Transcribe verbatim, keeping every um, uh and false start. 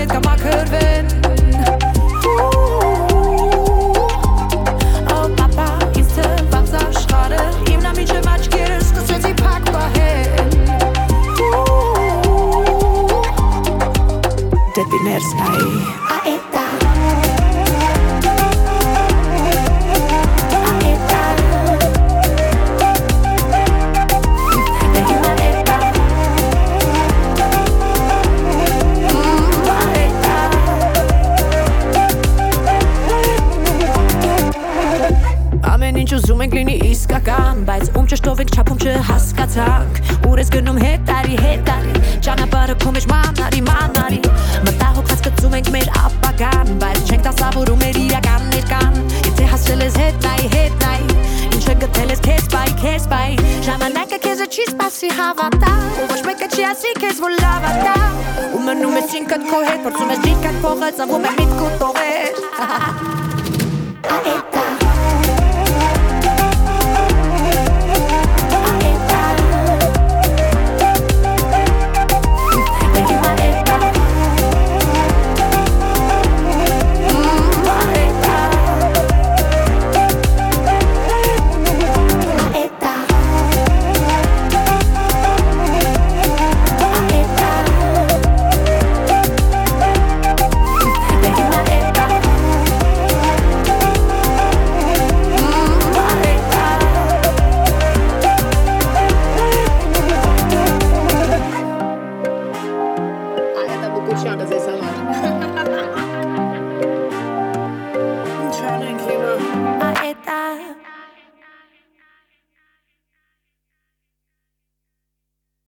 պետք է մաքրվեն Ո պապա ինձ թված աշխարհը Հիմնամիջև աչքերս սկսեցի փակ պահեն Դեպի ներս նայի Աետա Ուզում ենք լինի իսկական, բայց ում ճշտով ենք չափում չհասկացանք Ուր ես գնում հետարի, հետարի, ճանապարհը քո մեջ մանարի, մանարի Մտահոգված գծում ենք մեր ապագան, բայց չենք դասավորում մեր իրական ներկան Եթե հասել ես հետ նայի, հետ նայի, ինչը գտել ես քեզ բայ, քեզ բայ Ժամանակը քեզը չի սպասի հավատա, ու ոչ մեկը չի ասի քեզ որ լավ ա տա Ու մնում ես ինքդ քո հետ, փորձում ես ջիկակ փողը, ծնվում է միտք ու տողեր Աետա Shonda says so much.